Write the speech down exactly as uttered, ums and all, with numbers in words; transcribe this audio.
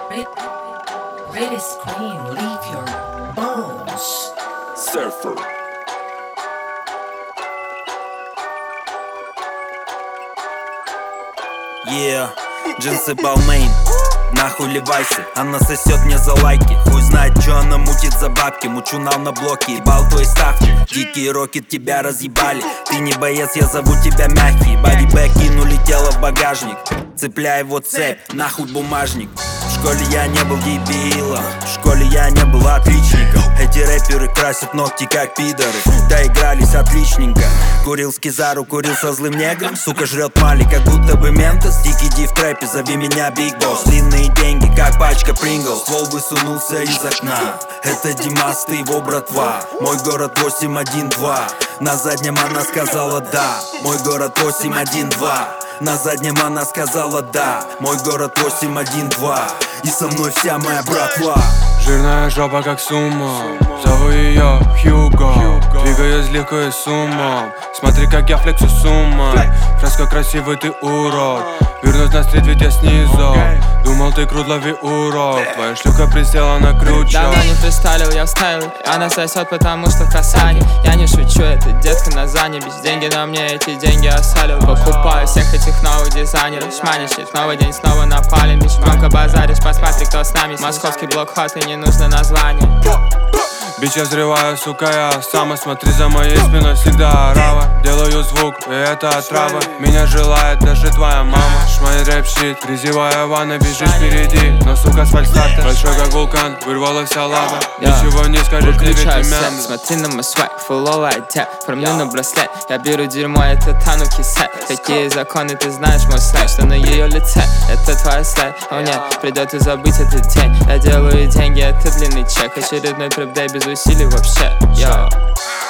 Greatest queen, leave your bones. Surfer. Yeah, джинсы Balmain. Нахуй ливайся, она сосет мне за лайки. Хуй знает, что она мутит за бабки. Мучунал на блоке, ебал твой ставки. Дикий рокет, тебя разъебали. Ты не боец, я зову тебя мягкий. Бодибэк кинули тело в багажник. Цепляй его цепь, нахуй бумажник. В школе я не был дебилом, в школе я не был отличником. Эти рэперы красят ногти как пидоры. Доигрались отличненько. Курил скизару, курил со злым негром. Сука жрет мали, как будто бы ментос. Дикий ди в трэпе, зови меня Big Boss. Длинные деньги, как пачка Принглс. Ствол высунулся из окна. Это Димас, ты его братва. Мой город восемь один два. На заднем она сказала да. Мой город восемь один два. На заднем она сказала да. Мой город восемь один два. И со мной вся моя братва. Жирная жопа как сумма. Зову ее Хьюго. Двигаюсь легко и с умом. Смотри, как я флексу с умом. Фреска красивый, ты урод. Вернусь на стрит, ведь я снизу. Думал, ты крут, лови урок. Твоя шлюха присела на крючок. Давно не фристайлил, я вставил. Она сосет, потому что в касании. Я не шучу, это детка на занебе. Деньги на мне, эти деньги осалил. Покупаю всех этих новых дизайнеров. Шманишь, новый день снова напалим. Громко базаришь, посмотри, кто с нами. Московский блокхот, и не нужно название. Бич, я взрываю, сука, я сама. Смотри, за моей спиной всегда орава. Делаю звук, и это отрава. Меня желает даже твоя мама. Шмай рэп-щит, грязевая ванна. Бежишь впереди, но, сука, с фальстарта. Большой как вулкан, вырвала вся лава. Ничего не скажешь, ты ведь имя. Смотри на мой свайк, фулловый одет. Промлю на браслет, я беру дерьмо, это тануки сет. Какие законы, ты знаешь мой слайд. Что на ее лице, это твой слайд. О нет, придется забыть этот день. Я делаю деньги, это длинный чек. Очередной трэп-дэй без усилий вообще. Йоу.